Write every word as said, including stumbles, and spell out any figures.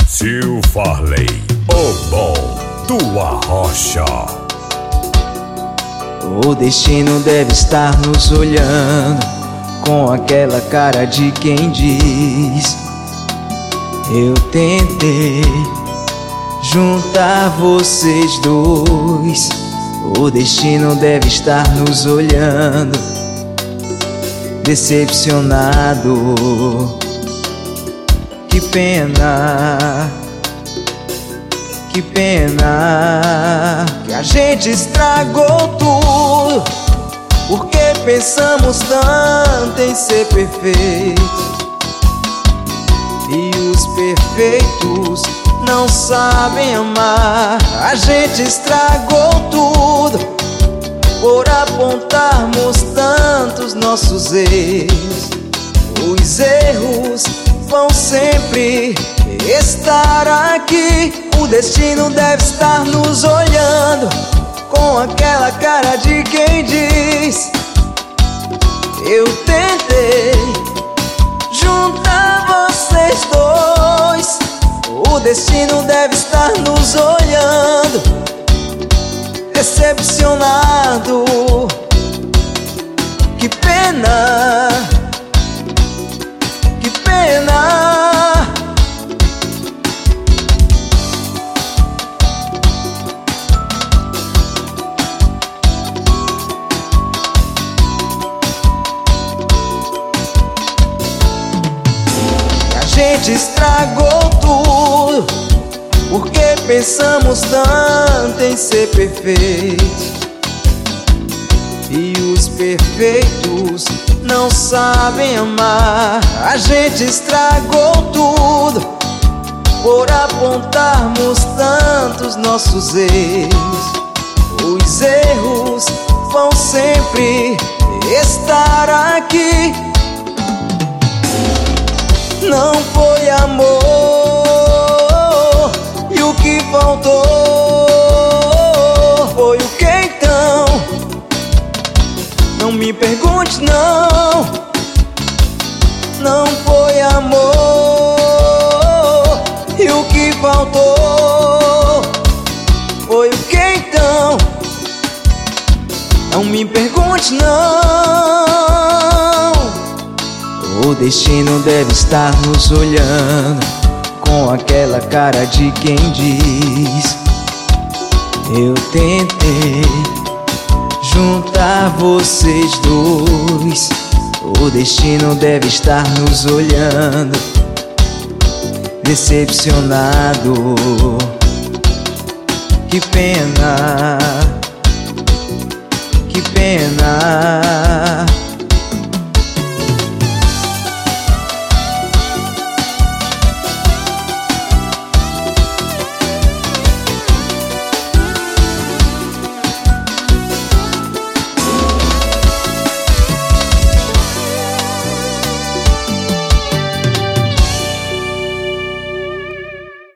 Sil Farley, o bom do Arrocha. O destino deve estar nos olhando com aquela cara de quem diz: eu tentei juntar vocês dois. O destino deve estar nos olhando, decepcionado. Que pena, que pena que a gente estragou tudo, porque pensamos tanto em ser perfeito. E os perfeitos não sabem amar. A gente estragou tudo por apontarmos tantos nossos erros. Os erros vão sempre estar aqui. O destino deve estar nos olhando com aquela cara de quem diz: eu tentei juntar vocês dois. O destino deve estar nos olhando, decepcionado. Que pena, que pena. A gente estragou tudo porque pensamos tanto em ser perfeito. E os perfeitos não sabem amar. A gente estragou tudo por apontarmos tantos nossos erros. Os erros vão sempre estar aqui. Não foi amor, e o que faltou foi o que então? Não me pergunte não. Não foi amor, e o que faltou foi o que então? Não me pergunte não. O destino deve estar nos olhando com aquela cara de quem diz: eu tentei juntar vocês dois. O destino deve estar nos olhando, decepcionado. Que pena, que pena.